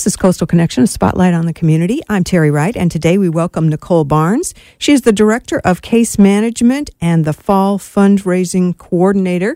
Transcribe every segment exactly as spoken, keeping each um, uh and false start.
This is Coastal Connection, a spotlight on the community. I'm Terry Wright, and today we welcome Nicole Barnes. She is the Director of Case Management and the Fall Fundraising Coordinator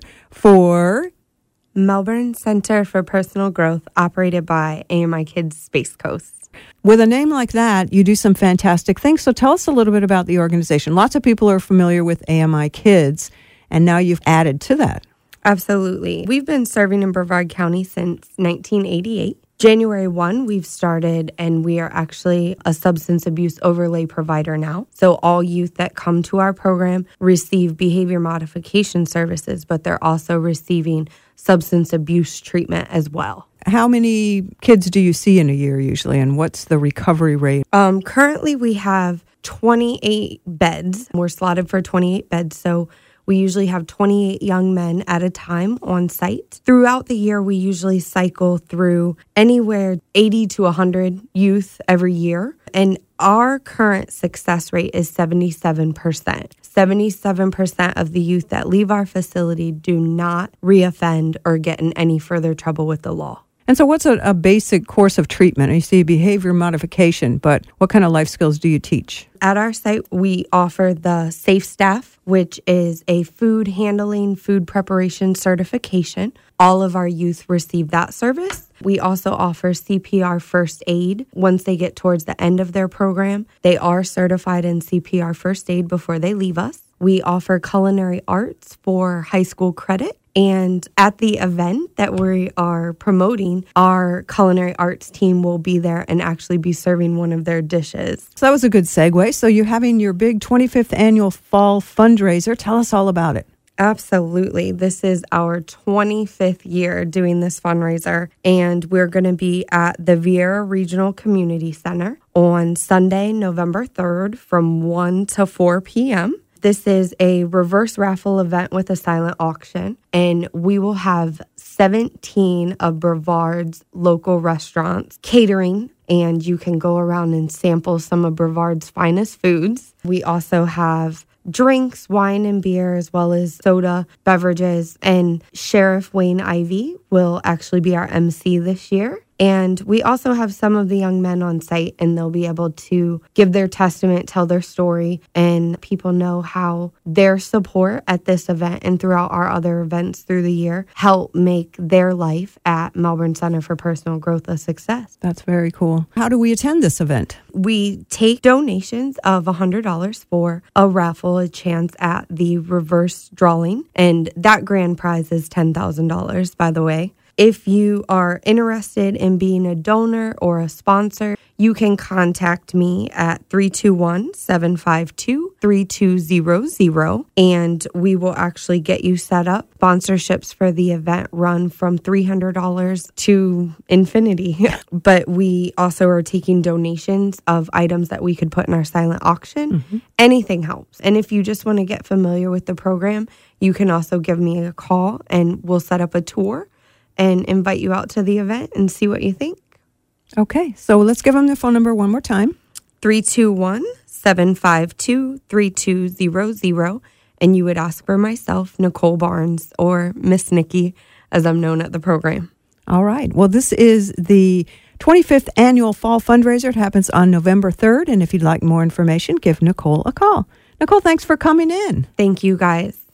for Melbourne Center for Personal Growth, operated by A M I Kids Space Coast. With a name like that, you do some fantastic things. So tell us a little bit about the organization. Lots of people are familiar with A M I Kids, and now you've added to that. Absolutely. We've been serving in Brevard County since nineteen eighty-eight. January first, we've started, and we are actually a substance abuse overlay provider now. So all youth that come to our program receive behavior modification services, but they're also receiving substance abuse treatment as well. How many kids do you see in a year usually, and what's the recovery rate? Um, currently, we have twenty-eight beds. We're slotted for twenty-eight beds, so we usually have twenty-eight young men at a time on site. Throughout the year, we usually cycle through anywhere eighty to one hundred youth every year. And our current success rate is seventy-seven percent. seventy-seven percent of the youth that leave our facility do not reoffend or get in any further trouble with the law. And so what's a, a basic course of treatment? You see behavior modification, but what kind of life skills do you teach? At our site, we offer the Safe Staff, which is a food handling, food preparation certification. All of our youth receive that service. We also offer C P R first aid. Once they get towards the end of their program, they are certified in C P R first aid before they leave us. We offer culinary arts for high school credit. And at the event that we are promoting, our culinary arts team will be there and actually be serving one of their dishes. So that was a good segue. So you're having your big twenty-fifth annual fall fundraiser. Tell us all about it. Absolutely. This is our twenty-fifth year doing this fundraiser, and we're going to be at the Viera Regional Community Center on Sunday, November third from one to four p.m. This is a reverse raffle event with a silent auction, and we will have seventeen of Brevard's local restaurants catering, and you can go around and sample some of Brevard's finest foods. We also have drinks, wine and beer, as well as soda, beverages, and Sheriff Wayne Ivey will actually be our M C this year. And we also have some of the young men on site, and they'll be able to give their testament, tell their story, and people know how their support at this event and throughout our other events through the year help make their life at Melbourne Center for Personal Growth a success. That's very cool. How do we attend this event? We take donations of one hundred dollars for a raffle, a chance at the reverse drawing, and that grand prize is ten thousand dollars, by the way. If you are interested in being a donor or a sponsor, you can contact me at three two one, seven five two, three two zero zero, and we will actually get you set up. Sponsorships for the event run from three hundred dollars to infinity, but we also are taking donations of items that we could put in our silent auction. Mm-hmm. Anything helps. And if you just want to get familiar with the program, you can also give me a call, and we'll set up a tour and invite you out to the event and see what you think. Okay, so let's give them the phone number one more time. three two one, seven five two, three two zero zero. And you would ask for myself, Nicole Barnes, or Miss Nikki, as I'm known at the program. All right. Well, this is the twenty-fifth annual fall fundraiser. It happens on November third. And if you'd like more information, give Nicole a call. Nicole, thanks for coming in. Thank you, guys.